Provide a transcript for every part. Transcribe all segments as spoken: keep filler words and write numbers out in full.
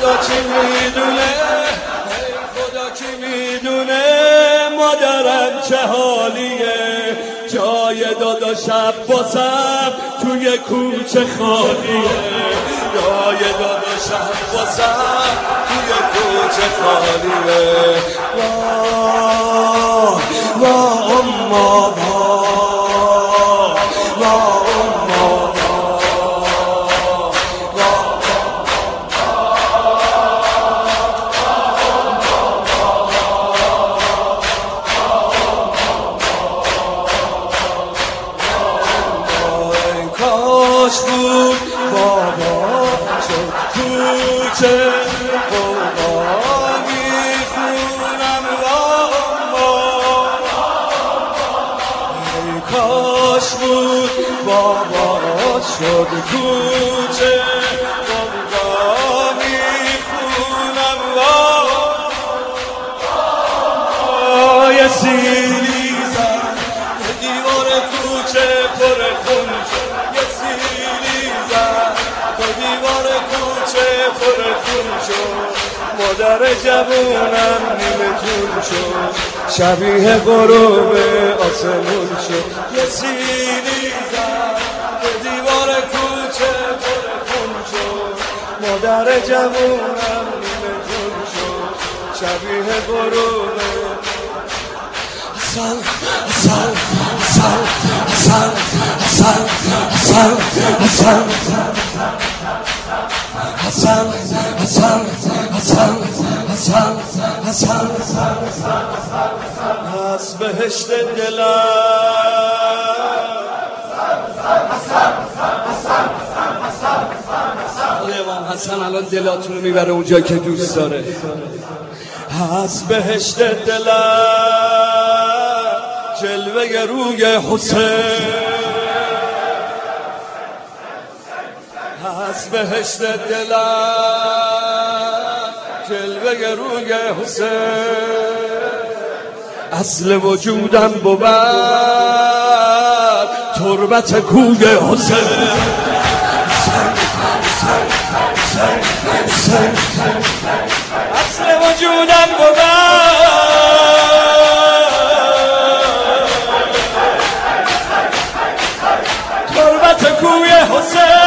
خدا چی میدونه، ای خدا چی میدونه مادرم چه حالیه، جای دادا شب باسم توی کوچه خالیه، جای دادا شب باسم توی کوچه خالیه. واه واه اما واه واه اما کاش بود بابا شد کوچه بابا میخونم واما، ای کاش بود بابا شد کوچه بابا میخونم واما، یه سیلی زد دیوار کوچه پر خون شد، پر خون شد مادر جوونم نیمه جون شد، شبیه غروب آسمون شد، یه سیلی زد به دیوار کوچه پر خون شد، مادر جوونم نیمه جون شد، شبیه غروب حسن حسن حسن حسن حسن حسن حسن حسن حسن حسن حسن حسن از بهشت دلم امام حسن الان دلاتون رو میبره اونجا که دوست داره. از بهشت دلم جلوه روی حسین، از بهشت دلم جلوه روی حسین، اصل وجودم بود تربت کوی حسین، اصل وجودم بود تربت کوی حسین،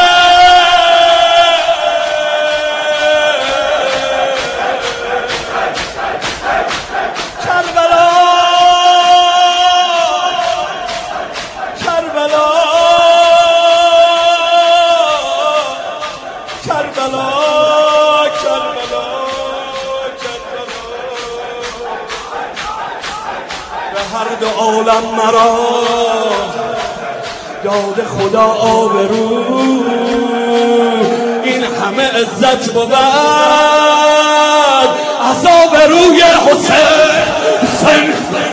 هر دو عالم مرا داد خدا آبرو، این همه عزت بود از آبروی حسین. حسین